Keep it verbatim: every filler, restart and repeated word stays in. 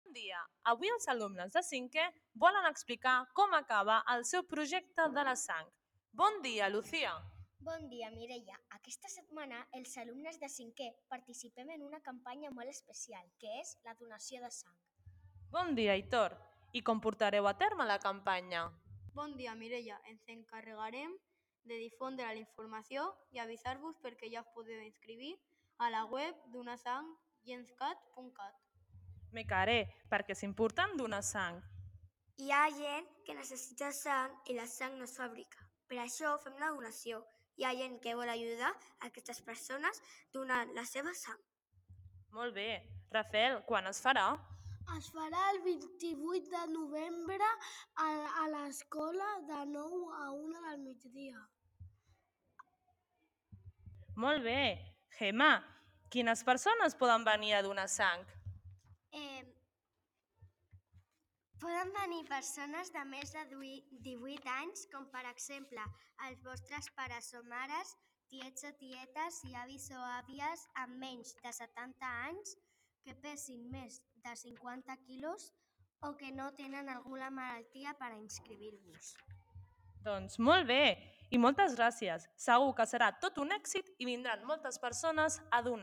Bon dia! Avui els alumnes de cinquè volen explicar com acaba el seu projecte de la sang. Bon dia, Lucía! Bon dia, Mireia. Aquesta setmana els alumnes de cinquè participem en una campanya molt especial, que és la donació de sang. Bon dia, Hitor! I com portareu a terme la campanya? Bon dia, Mireia. Ens encarregarem de difondre la informació i avisar-vos perquè ja us podeu inscriure a la web donasang llençcat punt cat. Me caré, perquè és important donar sang. Hi ha gent que necessita sang i la sang no es fabrica. Per això fem la donació. Hi ha gent que vol ajudar a aquestes persones donant la seva sang. Molt bé. Rafael, quan es farà? Es farà el vint-i-vuit de novembre a, a l'escola de nou a una del migdia. Molt bé. Gemma, quines persones poden venir a donar sang? Eh, poden venir persones de més de divuit anys, com per exemple els vostres pares o mares, tiets o tietes i avis o àvies amb menys de setanta anys, que pesin més de cinquanta quilos o que no tenen alguna malaltia per a inscriure-vos. Doncs molt bé i moltes gràcies. Segur que serà tot un èxit i vindran moltes persones a donar.